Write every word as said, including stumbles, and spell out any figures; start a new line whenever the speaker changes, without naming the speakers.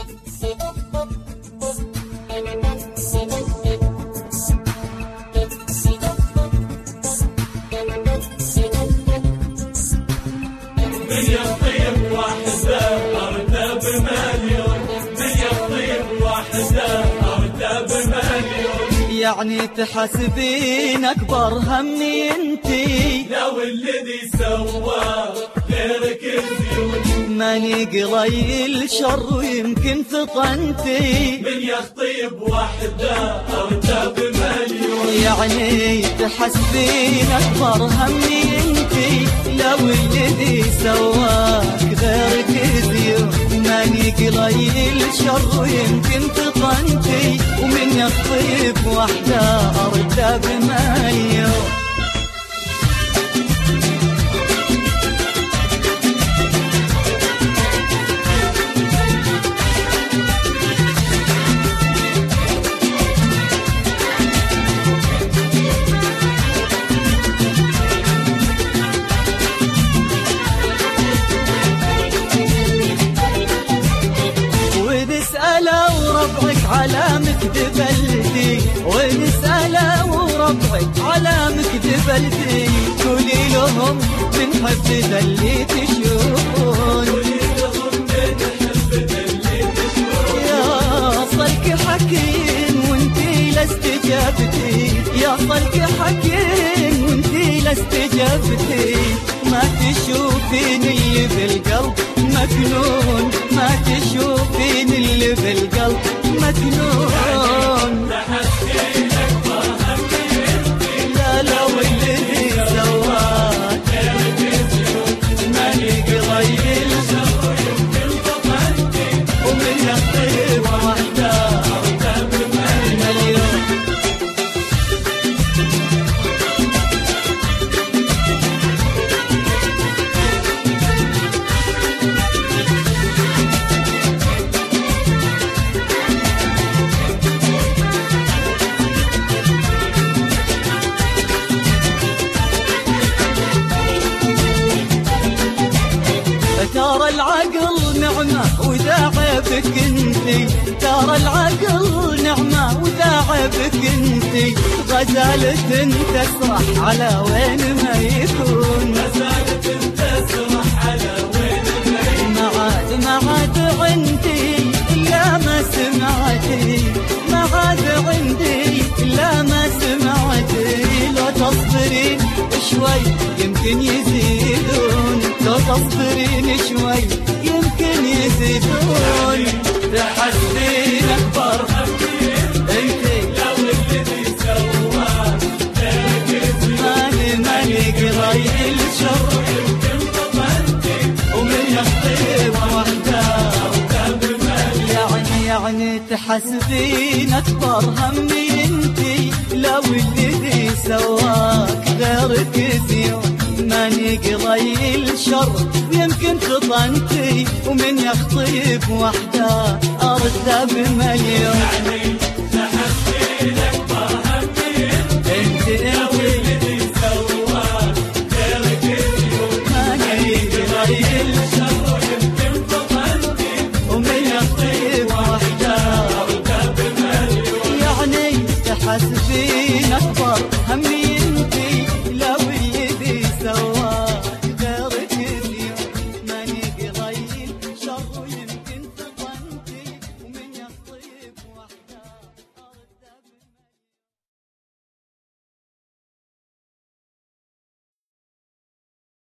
من يطيب واحدة أرده بمليون، من يطيب واحدة أرده بمليون.
يعني تحسبين أكبر همي انتي
لو الذي سوى غيرك زيون.
ماني قليل شر ويمكن فطنتي،
من يطيب واحدة أرده بمليون.
يعني تحسبين أكبر همي انتي لو الذي سواك غيرك زيون. ماني قليل شر ويمكن فطنتي، ومن يخطيب وحده أرده بمليون. وربعك على مكذبلتي، ونسأله وربعك على مكذبلتي. قولي لهم من حب اللي تشوفون،
قولي لهم من حب اللي تشوفون.
يا صلك حكيم وانتي لاستجابتي، يا صلك حكيم وانتي لاستجابتي. ما تشوفين اللي بالقلب مكنون، ما تشوفين اللي بالقلب مكنون.
تحسين أكبر همي انتي،
لا لو الذي سواك
غيرك زيون.
ماني قليل
شر يمكن فطنتي،
ومن يطيب وحده
أرده بمليون.
ترى العقل نعمة وذا عيبك انتي، ترى العقل نعمة وذا عيبك انتي. غزالة تسرح على وين ما يكون،
غزالة تسرح على وين ما يكون.
ما عاد ما عاد عندي إلا ما سمعتي، ما عاد عندي إلا ما سمعتي. لو تصبرين شوي يمكن يزيدون، لو تصبرين شوي يمكن يزيدون. تحسين أكبر
همي
انتي
لو الذي سوى غيرك زيون.
ماني ماني قليل شر
يمكن فطنتي،
ومن يخطيب وحده
أرده بمليون.
يعني يعني تحسبين أكبر همي انتي لو الذي سواك غيرك زيون. ماني قليل شر ويمكن خطنتي، ومن يخطيب وحده أرده بمليون.
يعني تحسين